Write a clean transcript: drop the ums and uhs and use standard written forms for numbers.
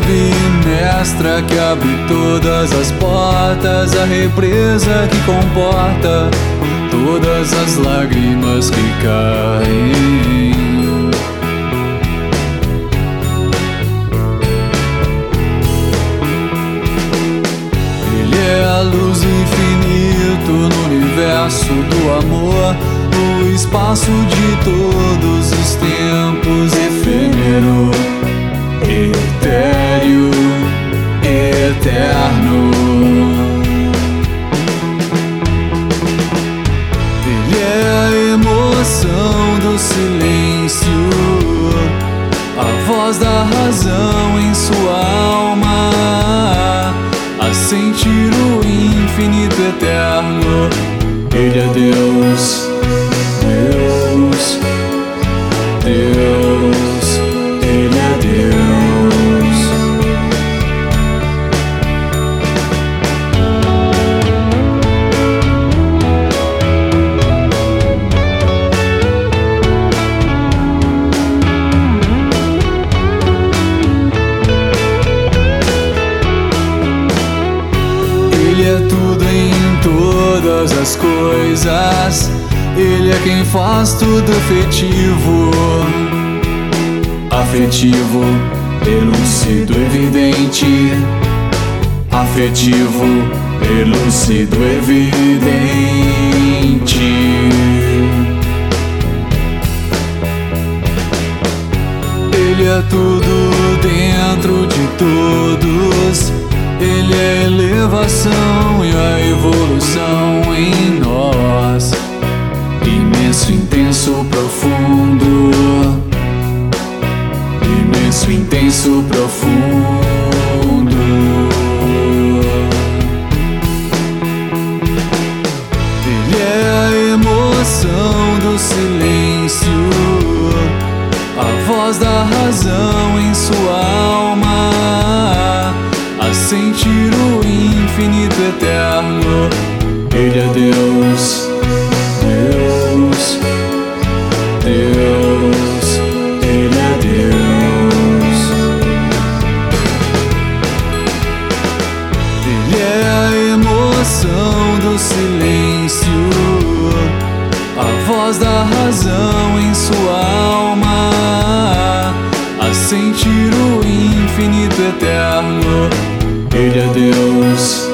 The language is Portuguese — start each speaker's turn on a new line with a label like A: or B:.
A: chave mestra que abre todas as portas, a represa que comporta todas as lágrimas que caem. Ele é a luz infinita no universo do amor, o espaço de todos os tempos, efêmero, etéreo, eterno. Ele é a emoção do silêncio, a voz da razão em sua alma, a sentir o infinito eterno. Ele é Deus, Deus, Deus, Ele é Deus. Ele é tudo em todas as coisas, Ele é quem faz tudo afetivo, afetivo, elúcido, evidente, afetivo, elúcido, evidente. Ele é tudo dentro de todos, Ele é a elevação e a evolução em nós, imenso, intenso, profundo, imenso, intenso, profundo. Ele é a emoção do silêncio, a voz da razão em sua alma, a sentir o infinito eterno. Ele é Deus, Deus, Deus, Ele é Deus. Ele é a emoção do silêncio, a voz da razão em sua alma, a sentir o infinito eterno. Ele é Deus,